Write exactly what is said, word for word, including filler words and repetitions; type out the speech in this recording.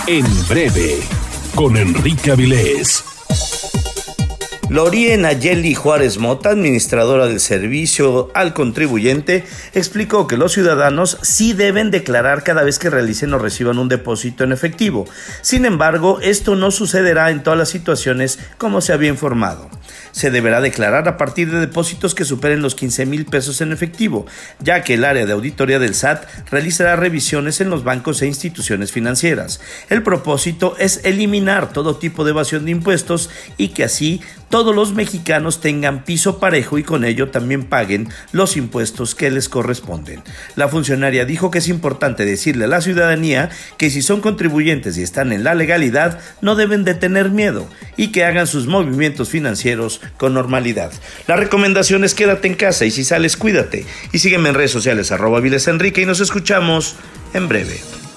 En breve, con Enrique Avilés. Lorien Ayeli Juárez Mota, administradora del servicio al contribuyente, explicó que los ciudadanos sí deben declarar cada vez que realicen o reciban un depósito en efectivo. Sin embargo, esto no sucederá en todas las situaciones como se había informado. Se deberá declarar a partir de depósitos que superen los quince mil pesos en efectivo, ya que el área de auditoría del S A T realizará revisiones en los bancos e instituciones financieras. El propósito es eliminar todo tipo de evasión de impuestos y que así todos los mexicanos tengan piso parejo y con ello también paguen los impuestos que les corresponden. La funcionaria dijo que es importante decirle a la ciudadanía que si son contribuyentes y están en la legalidad, no deben de tener miedo y que hagan sus movimientos financieros con normalidad. La recomendación es quédate en casa y si sales cuídate. Y sígueme en redes sociales arroba Avilés Enrique y nos escuchamos en breve.